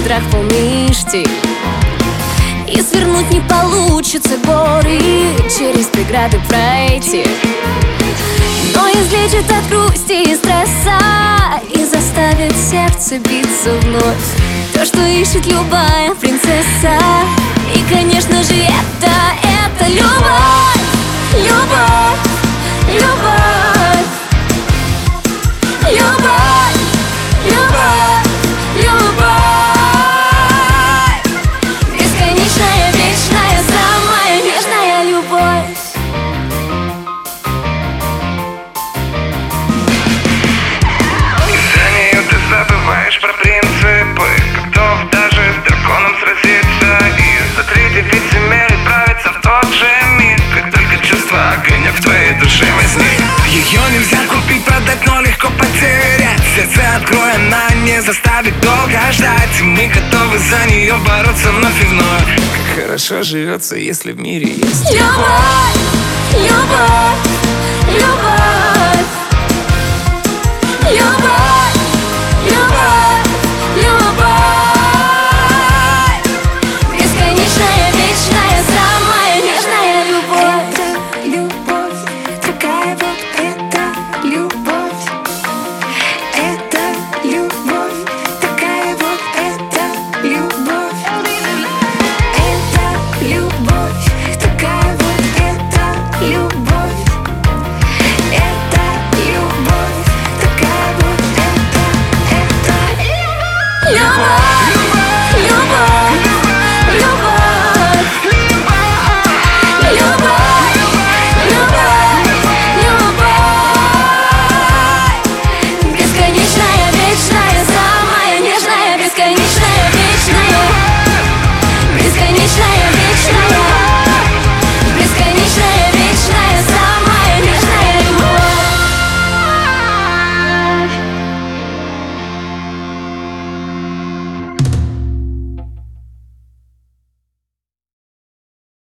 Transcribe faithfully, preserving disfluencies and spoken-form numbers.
утрах полмечты. И свернуть не получится горы, через преграды пройти. Но излечит от грусти и стресса и заставит сердце биться вновь. То, что ищет любая принцесса. И, конечно же, это, это любовь. Любовь, любовь, любовь, любовь, любовь. Бесконечная, вечная, самая нежная любовь. За нее ты забываешь про принципы. Готов даже с драконом сразиться и за третий вид земель отправиться в тот же мир. Как только чувство огонек в твоей душе возник. Ее нельзя купить, продать, но легко потерять. Сердце открой, она не заставит долго ждать. И мы готовы за нее бороться вновь и вновь. Как хорошо живется, если в мире есть любовь. Любовь, любовь, любовь.